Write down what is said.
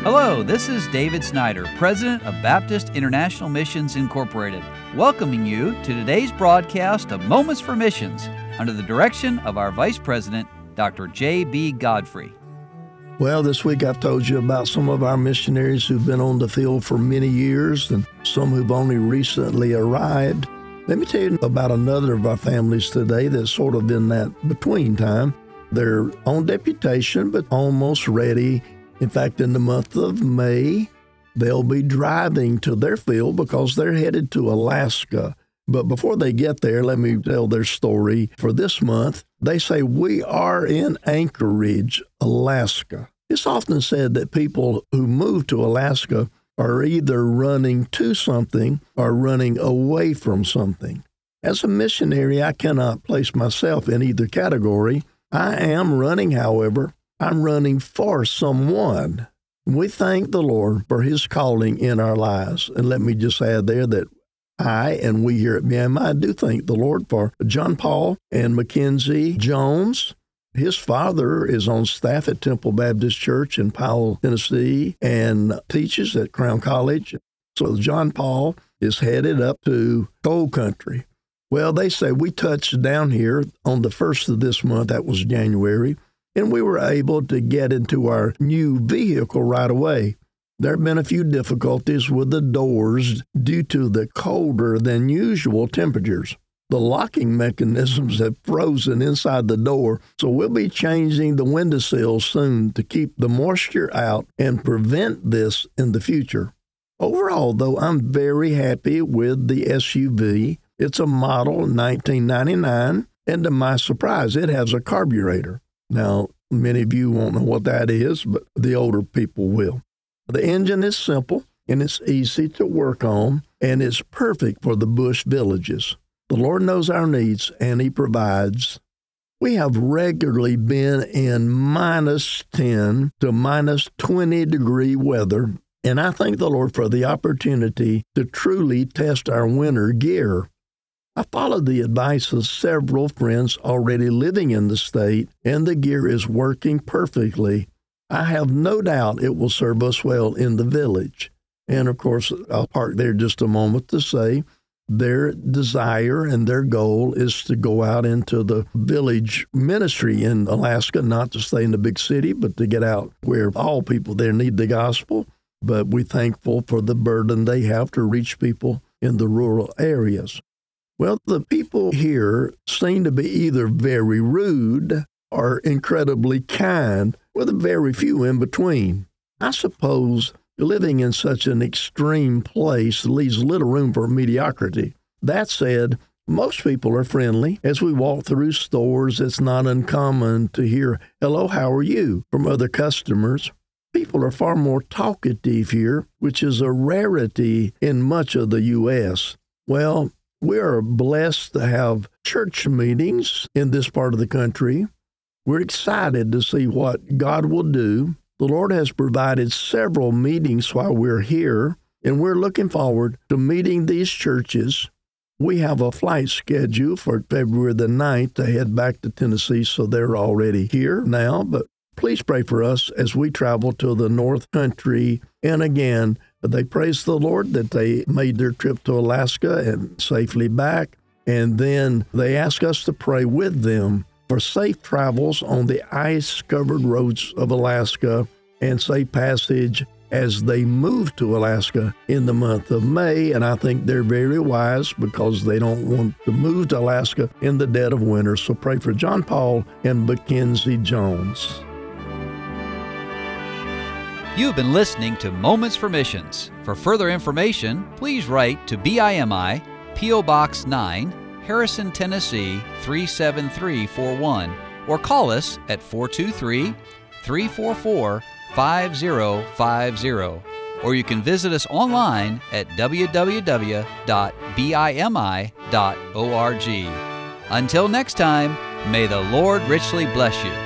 Hello, this is David Snyder, President of Baptist International Missions Incorporated, welcoming you to today's broadcast of Moments for Missions under the direction of our Vice President, Dr. J.B. Godfrey. Well, this week I've told you about some of our missionaries who've been on the field for many years and some who've only recently arrived. Let me tell you about another of our families today that's sort of in that between time. They're on deputation, but almost ready. In fact, in the month of May, they'll be driving to their field because they're headed to Alaska. But before they get there, let me tell their story for this month. They say, we are in Anchorage, Alaska. It's often said that people who move to Alaska are either running to something or running away from something. As a missionary, I cannot place myself in either category. I am running, however. I'm running for someone. We thank the Lord for His calling in our lives. And let me just add there that I and we here at BMI do thank the Lord for John Paul and Mackenzie Jones. His father is on staff at Temple Baptist Church in Powell, Tennessee, and teaches at Crown College. So John Paul is headed up to Coal Country. Well, they say we touched down here on the 1st of this month, that was January, and we were able to get into our new vehicle right away. There have been a few difficulties with the doors due to the colder than usual temperatures. The locking mechanisms have frozen inside the door, so we'll be changing the windowsills soon to keep the moisture out and prevent this in the future. Overall, though, I'm very happy with the SUV. It's a model 1999, and to my surprise, it has a carburetor. Now, many of you won't know what that is, but the older people will. The engine is simple, and it's easy to work on, and it's perfect for the bush villages. The Lord knows our needs, and He provides. We have regularly been in minus 10 to minus 20 degree weather, and I thank the Lord for the opportunity to truly test our winter gear. I followed the advice of several friends already living in the state, and the gear is working perfectly. I have no doubt it will serve us well in the village. And, of course, I'll park there just a moment to say their desire and their goal is to go out into the village ministry in Alaska, not to stay in the big city, but to get out where all people there need the gospel. But we're thankful for the burden they have to reach people in the rural areas. Well, the people here seem to be either very rude or incredibly kind, with a very few in between. I suppose living in such an extreme place leaves little room for mediocrity. That said, most people are friendly. As we walk through stores, it's not uncommon to hear, "Hello, how are you?" from other customers. People are far more talkative here, which is a rarity in much of the U.S. Well, we are blessed to have church meetings in this part of the country. We're excited to see what God will do. The Lord has provided several meetings while we're here, and we're looking forward to meeting these churches. We have a flight schedule for February the 9th to head back to Tennessee, so they're already here now. But please pray for us as we travel to the North Country. And again, they praise the Lord that they made their trip to Alaska and safely back. And then they ask us to pray with them for safe travels on the ice-covered roads of Alaska and safe passage as they move to Alaska in the month of May. And I think they're very wise because they don't want to move to Alaska in the dead of winter. So pray for John Paul and Mackenzie Jones. You've been listening to Moments for Missions. For further information, please write to BIMI, P.O. Box 9, Harrison, Tennessee 37341, or call us at 423-344-5050, or you can visit us online at www.bimi.org. Until next time, may the Lord richly bless you.